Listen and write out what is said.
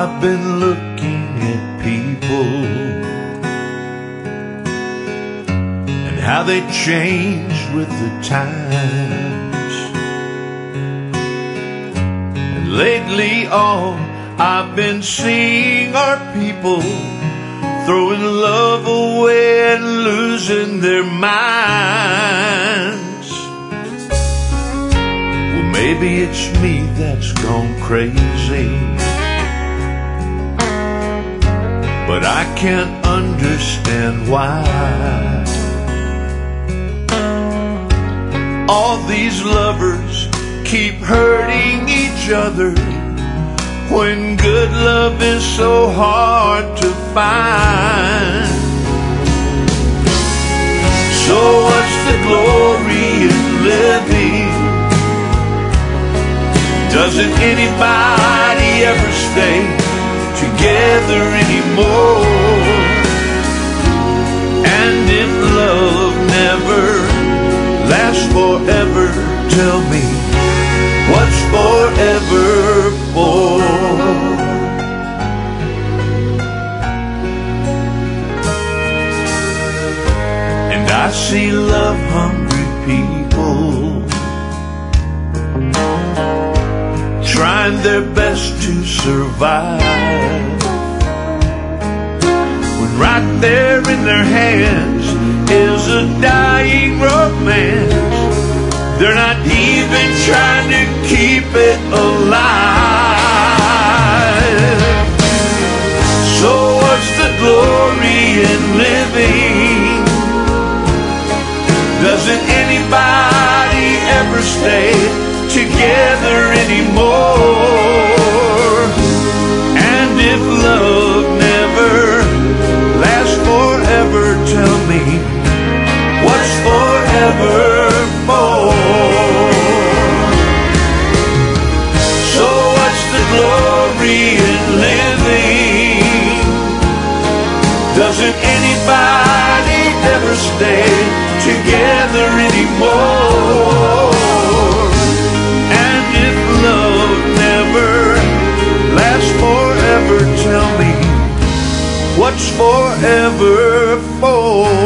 I've been looking at people and how they changed with the times. And lately all I've been seeing are people throwing love away and losing their minds. Well, maybe it's me that's gone crazy, but I can't understand why all these lovers keep hurting each other when good love is so hard to find. So what's the glory in living? Doesn't anybody ever stay together anymore? And if love never lasts forever, tell me, what's forever for? And I see love-hungry people trying their best to survive, when right there in their hands is a dying romance. They're not even trying to keep it alive. So what's the glory in living? Doesn't anybody ever stay together anymore? And if love never lasts forever, tell me, what's forever for? So what's the glory in living? Doesn't anybody ever stay together anymore? And if love never lasts forever, tell me, what's forever for?